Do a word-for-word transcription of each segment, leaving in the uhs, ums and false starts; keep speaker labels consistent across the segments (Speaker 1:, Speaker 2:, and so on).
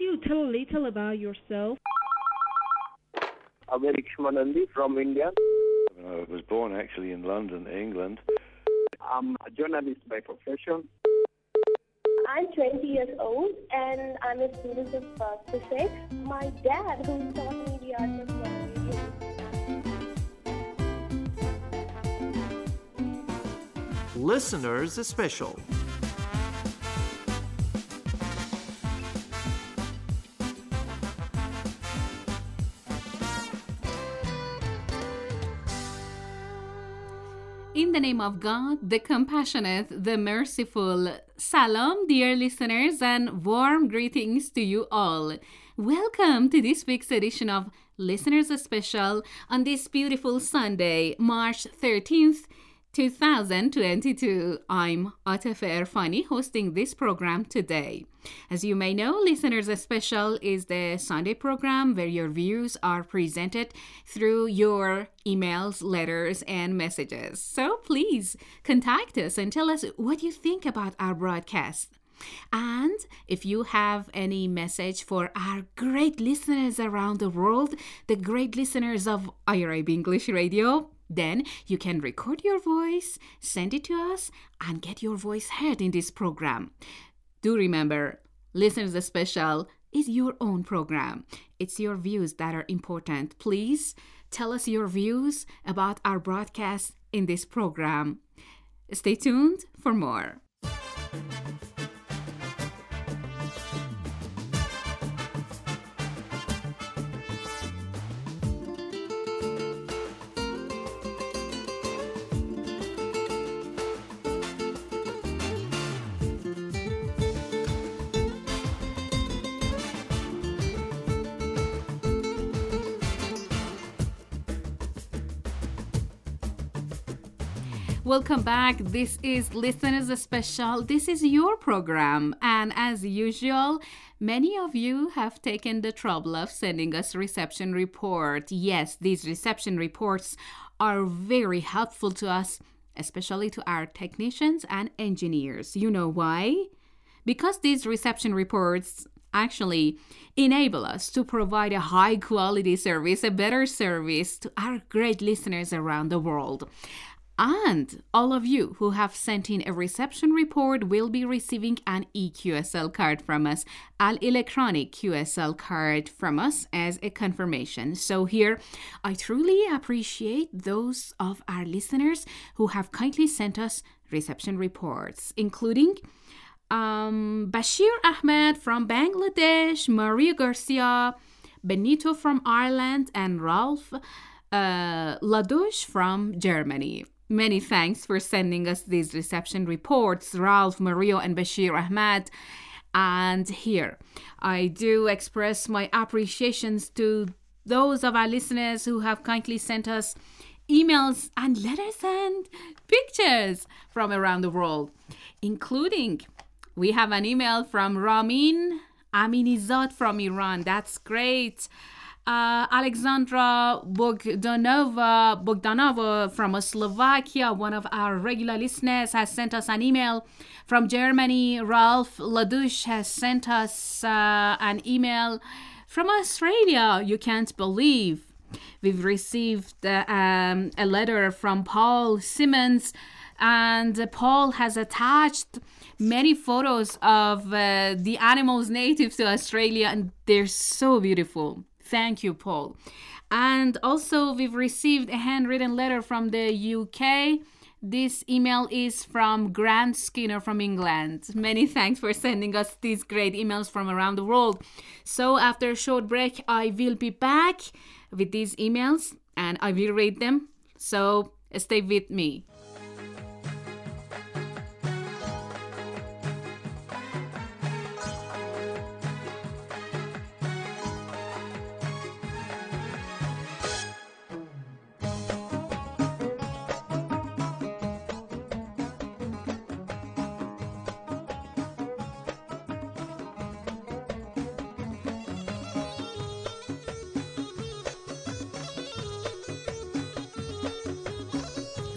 Speaker 1: you tell a little about yourself?
Speaker 2: Amerik Shmanandi from India.
Speaker 3: I was born actually in London, England.
Speaker 2: I'm a journalist by profession.
Speaker 4: I'm twenty years old and I'm a student of uh, physics. My dad, who taught me the art of uh, radio.
Speaker 5: Listeners Special.
Speaker 6: In the name of God, the compassionate, the merciful. Salam, dear listeners, and warm greetings to you all. Welcome to this week's edition of Listeners Special on this beautiful Sunday, March thirteenth, twenty twenty-two. I'm Atefe Erfani hosting this program today. As you may know, Listeners Special is the Sunday program where your views are presented through your emails, letters, and messages. So please contact us and tell us what you think about our broadcast. And if you have any message for our great listeners around the world, the great listeners of Arab English Radio, then you can record your voice, send it to us, and get your voice heard in this program. Do remember, Listeners Special is your own program. It's your views that are important. Please tell us your views about our broadcast in this program. Stay tuned for more. Welcome back. This is Listeners Special. This is your program. And as usual, many of you have taken the trouble of sending us reception report. Yes, these reception reports are very helpful to us, especially to our technicians and engineers. You know why? Because these reception reports actually enable us to provide a high quality service, a better service to our great listeners around the world. And all of you who have sent in a reception report will be receiving an E Q S L card from us, an electronic Q S L card from us as a confirmation. So here, I truly appreciate those of our listeners who have kindly sent us reception reports, including um, Bashir Ahmed from Bangladesh, Maria Garcia, Benito from Ireland, and Ralph uh, Ladouche from Germany. Many thanks for sending us these reception reports, Ralph, Mario, and Bashir Ahmed. And here, I do express my appreciations to those of our listeners who have kindly sent us emails and letters and pictures from around the world, including we have an email from Ramin Aminizad from Iran. That's great. Uh, Alexandra Bogdanova, Bogdanova from Slovakia, one of our regular listeners, has sent us an email. From Germany, Ralph Ladouche has sent us uh, an email. From Australia, you can't believe. We've received uh, um, a letter from Paul Simmons, and Paul has attached many photos of uh, the animals native to Australia, and they're so beautiful. Thank you, Paul. And also, we've received a handwritten letter from the U K. This email is from Grant Skinner from England. Many thanks for sending us these great emails from around the world. So after a short break, I will be back with these emails and I will read them. So stay with me.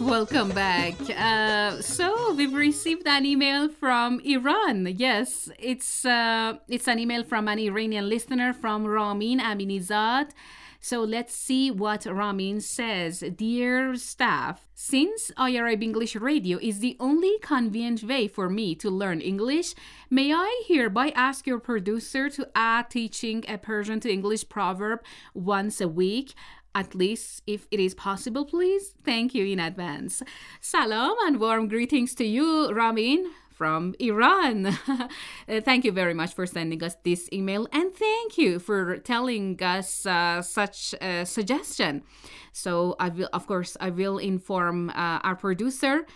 Speaker 6: Welcome back. Uh, so we've received an email from Iran. Yes, it's uh, it's an email from an Iranian listener from Ramin Aminizad. So let's see what Ramin says. Dear staff, since I R A B English Radio is the only convenient way for me to learn English, may I hereby ask your producer to add teaching a Persian to English proverb once a week? At least if it is possible, please. Thank you in advance. Salam and warm greetings to you, Ramin, from Iran. uh, thank you very much for sending us this email, and thank you for telling us uh, such a suggestion. So I will, of course, I will inform uh, our producer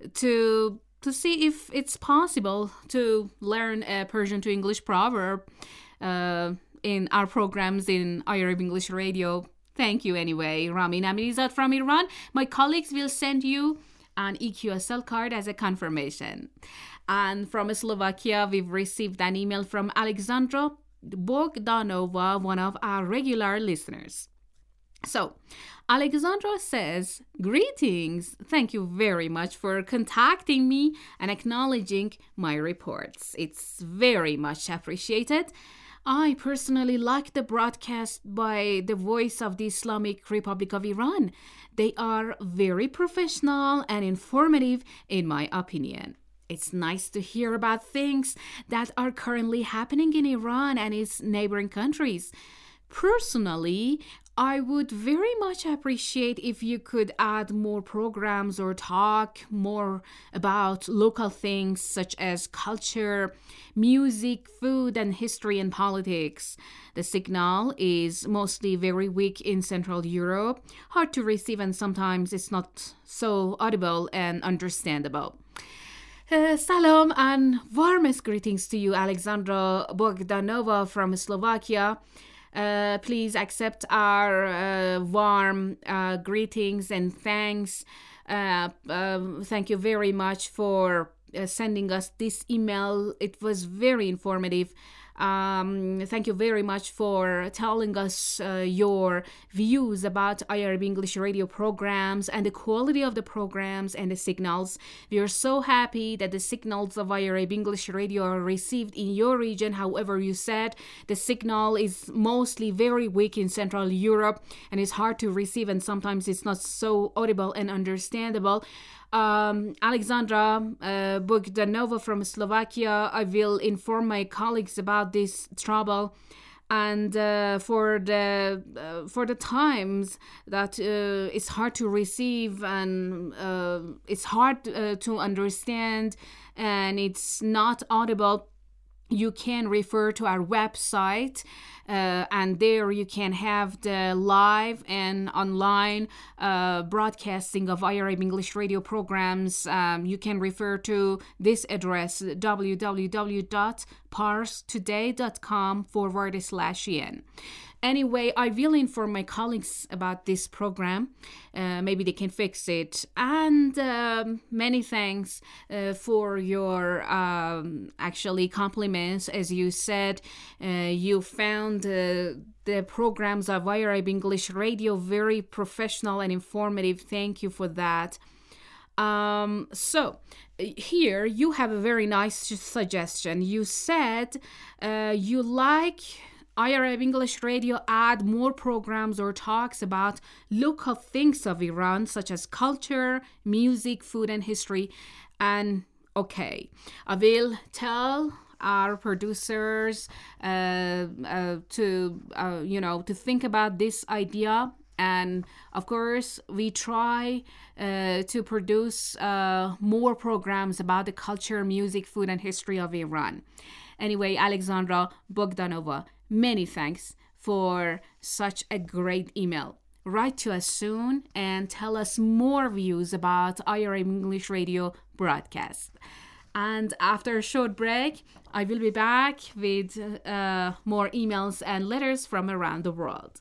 Speaker 6: to to see if it's possible to learn a Persian to English proverb uh, in our programs in I R A B English Radio. Thank you anyway, Ramin Aminizad from Iran. My colleagues will send you an E Q S L card as a confirmation. And from Slovakia, we've received an email from Alexandra Bogdanova, one of our regular listeners. So, Alexandra says, greetings. Thank you very much for contacting me and acknowledging my reports. It's very much appreciated. I personally like the broadcast by the Voice of the Islamic Republic of Iran. They are very professional and informative, in my opinion. It's nice to hear about things that are currently happening in Iran and its neighboring countries. Personally, I would very much appreciate if you could add more programs or talk more about local things such as culture, music, food, and history and politics. The signal is mostly very weak in Central Europe, hard to receive, and sometimes it's not so audible and understandable. Uh, salam and warmest greetings to you, Alexandra Bogdanova from Slovakia. Uh, please accept our uh, warm uh, greetings and thanks. Uh, um, thank you very much for uh, sending us this email. It was very informative. Um, thank you very much for telling us uh, your views about I R A B English radio programs and the quality of the programs and the signals. We are so happy that the signals of I R A B English radio are received in your region. However, you said the signal is mostly very weak in Central Europe and it's hard to receive, and sometimes it's not so audible and understandable. Um, Alexandra uh, Bogdanova from Slovakia, I will inform my colleagues about this trouble, and uh, for the uh, for the times that uh, it's hard to receive and uh, it's hard uh, to understand and it's not audible, you can refer to our website, uh, and there you can have the live and online uh, broadcasting of I R A B English radio programs. Um, you can refer to this address, www.parstoday.com forward slash en. Anyway, I will inform my colleagues about this program. Uh, maybe they can fix it. And um, many thanks uh, for your um, actually compliments. As you said, uh, you found uh, the programs of I R A B English Radio very professional and informative. Thank you for that. Um, so here you have a very nice suggestion. You said uh, you like I R A B English Radio add more programs or talks about local things of Iran, such as culture, music, food, and history. And okay, I will tell our producers uh, uh, to, uh, you know, to think about this idea. And of course, we try uh, to produce uh, more programs about the culture, music, food, and history of Iran. Anyway, Alexandra Bogdanova, many thanks for such a great email. Write to us soon and tell us more views about I R A B English Radio broadcast. And after a short break, I will be back with uh, more emails and letters from around the world.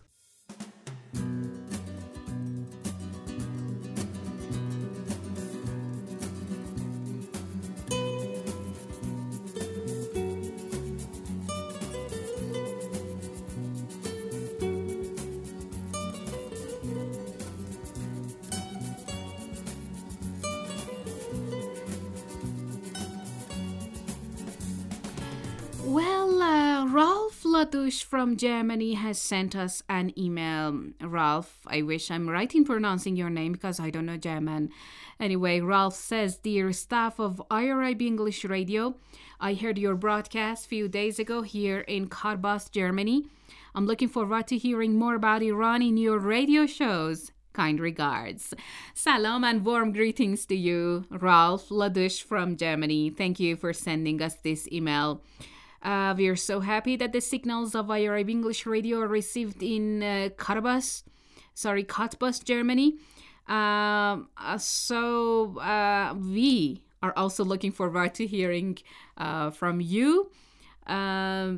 Speaker 6: Ladush from Germany has sent us an email. Ralph, I wish I'm right in pronouncing your name because I don't know German. Anyway, Ralph says, Dear staff of I R I B English Radio, I heard your broadcast a few days ago here in Karbas, Germany. I'm looking forward to hearing more about Iran in your radio shows. Kind regards. Salam and warm greetings to you, Ralph Ladush from Germany. Thank you for sending us this email. Uh, we are so happy that the signals of I R I B English Radio are received in uh, Karbas, sorry, Katbus, Germany. Um, uh, so uh, we are also looking forward to hearing uh, from you. Um,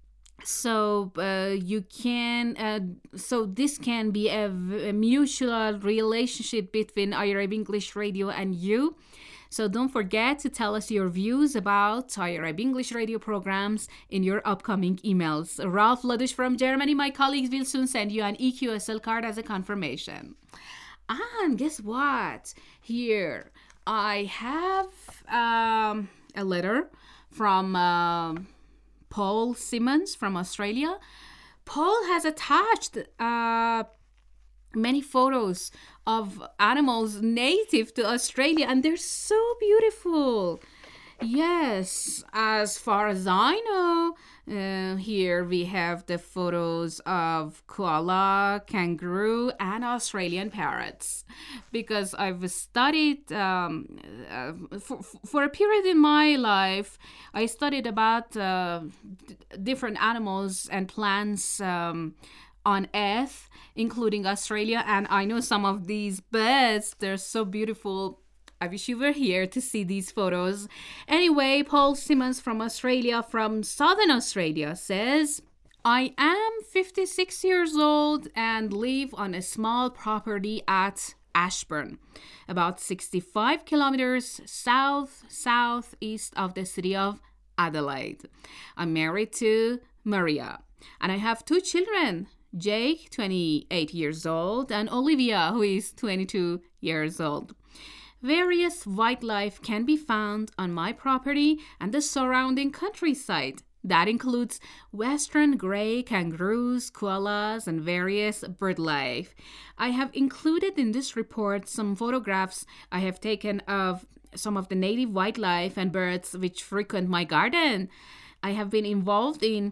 Speaker 6: so uh, you can, uh, so this can be a, a mutual relationship between I R I B English Radio and you. So don't forget to tell us your views about I R I B English Radio programs in your upcoming emails. Ralph Ladush from Germany, my colleagues will soon send you an E Q S L card as a confirmation. And guess what? Here, I have um, a letter from uh, Paul Simmons from Australia. Paul has attached uh, many photos of animals native to Australia, and they're so beautiful. Yes, as far as I know, uh, here we have the photos of koala, kangaroo, and Australian parrots. Because I've studied, um, uh, for, for a period in my life, I studied about uh, d- different animals and plants um, on Earth, including Australia, and I know some of these birds, they're so beautiful. I wish you were here to see these photos. Anyway, Paul Simmons from Australia, from Southern Australia, says, I am fifty-six years old and live on a small property at Ashburn, about sixty-five kilometers south, southeast of the city of Adelaide. I'm married to Maria, and I have two children, Jake, twenty-eight years old, and Olivia, who is twenty-two years old. Various wildlife can be found on my property and the surrounding countryside. That includes western gray kangaroos, koalas, and various bird life. I have included in this report some photographs I have taken of some of the native wildlife and birds which frequent my garden. I have been involved in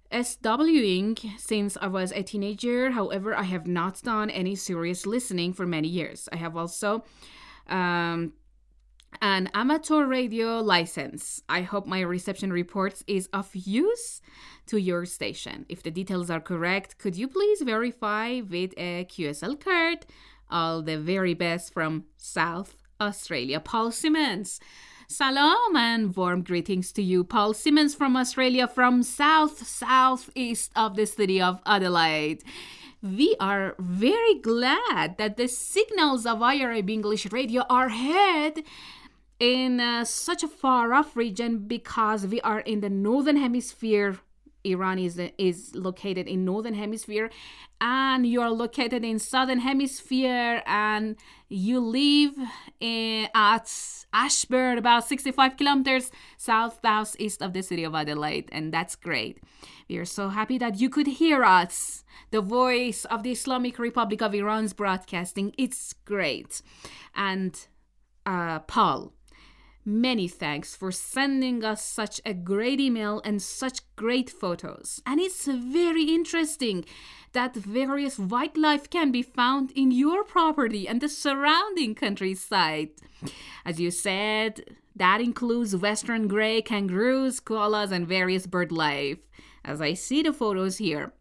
Speaker 6: SWing since I was a teenager. However, I have not done any serious listening for many years. I have also um, an amateur radio license. I hope my reception reports is of use to your station. If the details are correct, could you please verify with a Q S L card? All the very best from South Australia. Paul Simmons. Salam and warm greetings to you, Paul Simmons from Australia, from south, southeast of the city of Adelaide. We are very glad that the signals of I R I B English Radio are heard in uh, such a far-off region because we are in the northern hemisphere. Iran is, is located in northern hemisphere, and you are located in southern hemisphere, and you live in, at Ashburn, about sixty-five kilometers south southeast of the city of Adelaide, and that's great. We are so happy that you could hear us, the voice of the Islamic Republic of Iran's broadcasting. It's great. And uh, Paul, many thanks for sending us such a great email and such great photos. And it's very interesting that various wildlife can be found in your property and the surrounding countryside. As you said, that includes western gray kangaroos, koalas, and various bird life, as I see the photos here.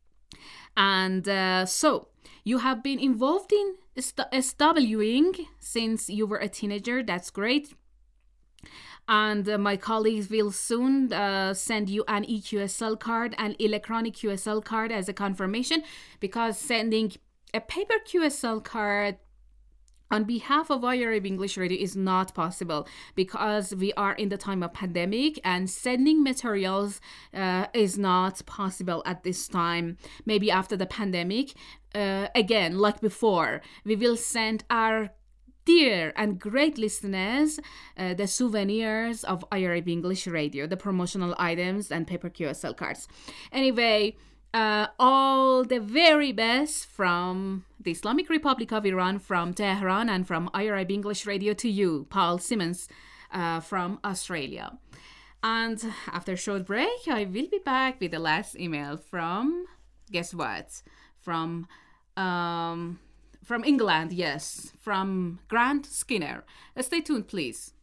Speaker 6: And uh, so, you have been involved in SWing since you were a teenager. That's great. And uh, my colleagues will soon uh, send you an E Q S L card, an electronic Q S L card as a confirmation, because sending a paper Q S L card on behalf of I R I B English Radio is not possible because we are in the time of pandemic and sending materials uh, is not possible at this time. Maybe after the pandemic, uh, again, like before, we will send our dear and great listeners, uh, the souvenirs of I R I B English Radio, the promotional items and paper Q S L cards. Anyway, uh, all the very best from the Islamic Republic of Iran, from Tehran, and from I R I B English Radio to you, Paul Simmons, uh, from Australia. And after a short break, I will be back with the last email from, guess what? From, um, from England, yes, from Grant Skinner. Uh, stay tuned, please.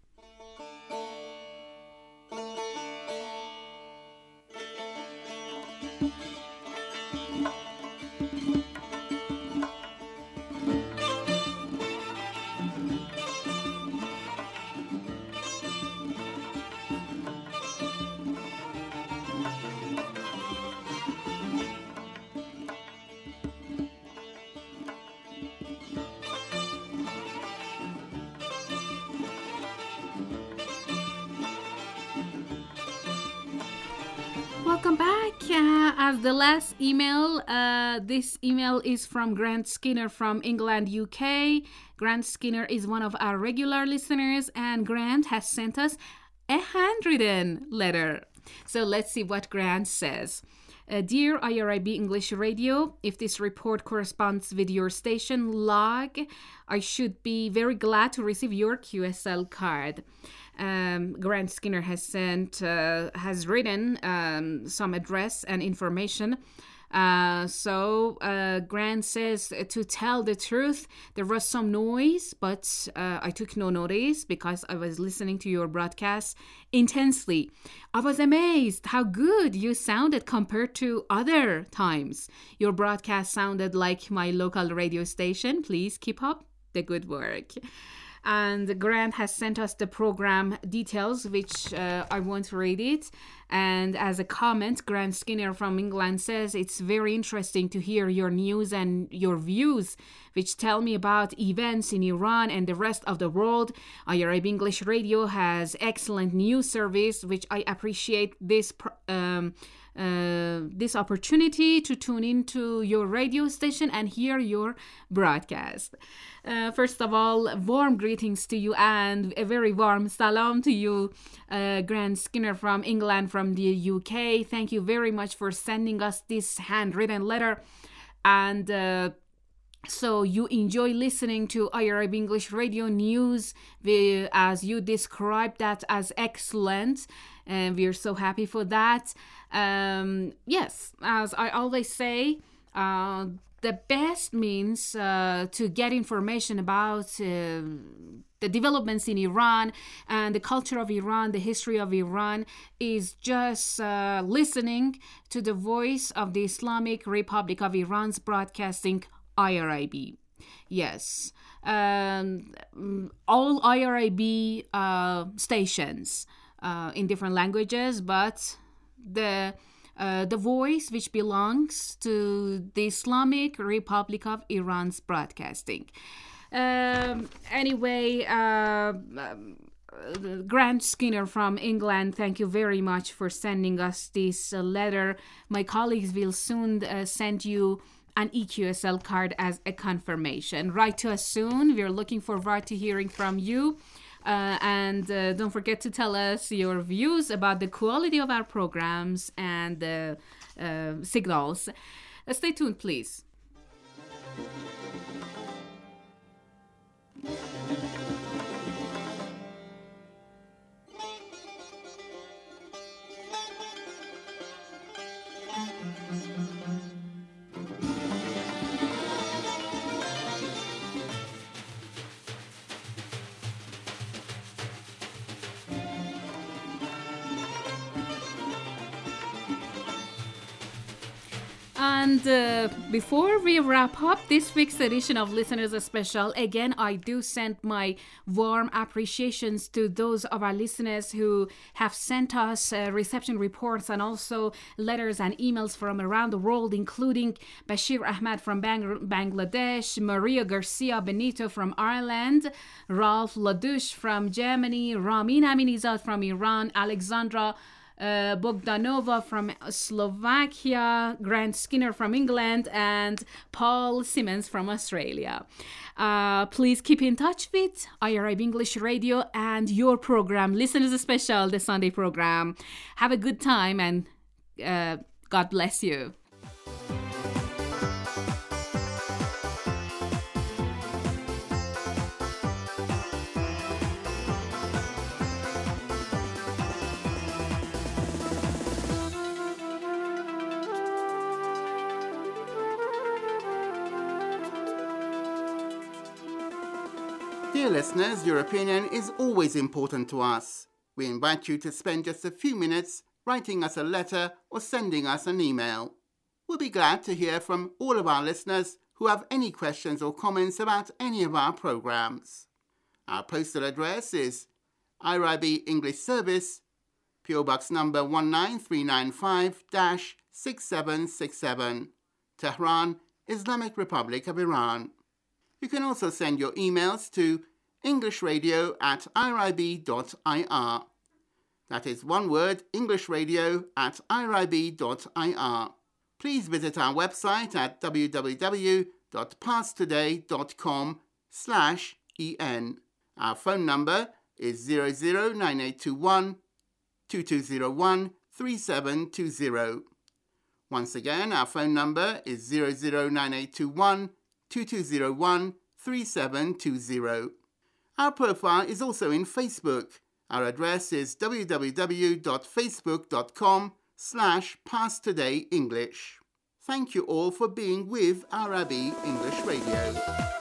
Speaker 6: Welcome back. Uh, as the last email, uh, this email is from Grant Skinner from England, U K. Grant Skinner is one of our regular listeners, and Grant has sent us a handwritten letter. So let's see what Grant says. Uh, Dear I R I B English Radio, if this report corresponds with your station log, I should be very glad to receive your Q S L card. Um, Grant Skinner has sent, uh, has written um, some address and information. Uh, so uh, Grant says, to tell the truth, there was some noise, but uh, I took no notice because I was listening to your broadcast intensely. I was amazed how good you sounded compared to other times. Your broadcast sounded like my local radio station. Please keep up the good work. And Grant has sent us the program details, which uh, I won't read it. And as a comment, Grant Skinner from England says, it's very interesting to hear your news and your views, which tell me about events in Iran and the rest of the world. I R I B English Radio has excellent news service, which I appreciate this um, uh, this opportunity to tune into your radio station and hear your broadcast. Uh, first of all, warm greetings to you and a very warm salam to you, uh, Grant Skinner from England, from the U K. Thank you very much for sending us this handwritten letter. And uh, so you enjoy listening to I R I B English Radio News, we, as you described that as excellent. And we're so happy for that. Um, yes, as I always say, uh, the best means uh, to get information about uh, the developments in Iran and the culture of Iran, the history of Iran, is just uh, listening to the voice of the Islamic Republic of Iran's broadcasting I R I B. Yes, um, all I R I B uh, stations uh, in different languages, but the Uh, the voice which belongs to the Islamic Republic of Iran's broadcasting. Um, anyway, uh, uh, Grant Skinner from England, thank you very much for sending us this uh, letter. My colleagues will soon uh, send you an E Q S L card as a confirmation. Write to us soon. We're looking forward to hearing from you. Uh, and uh, don't forget to tell us your views about the quality of our programs and the uh, signals. Uh, stay tuned, please. And uh, before we wrap up this week's edition of Listeners Special, again, I do send my warm appreciations to those of our listeners who have sent us uh, reception reports and also letters and emails from around the world, including Bashir Ahmad from Bang- Bangladesh, Maria Garcia Benito from Ireland, Ralph Ladouche from Germany, Ramin Aminizad from Iran, Alexandra uh, Bogdanova from Slovakia, Grant Skinner from England, and Paul Simmons from Australia. Uh, please keep in touch with I R I B English Radio and your program, Listeners Special, the Sunday program. Have a good time and uh, God bless you.
Speaker 7: Dear listeners, your opinion is always important to us. We invite you to spend just a few minutes writing us a letter or sending us an email. We'll be glad to hear from all of our listeners who have any questions or comments about any of our programs. Our postal address is I R I B English Service, P O Box number one nine three nine five, six seven six seven, Tehran, Islamic Republic of Iran. You can also send your emails to englishradio at irib dot I R. That is one word, englishradio at irib dot I R. Please visit our website at w w w dot pasttoday dot com slash en. Our phone number is zero zero nine eight two one, two two zero one, three seven two zero. Once again, our phone number is zero zero nine eight two one, two two zero one, three seven two zero. Our profile is also in Facebook. Our address is w w w dot facebook dot com slash passtodayenglish. Thank you all for being with I R I B English Radio.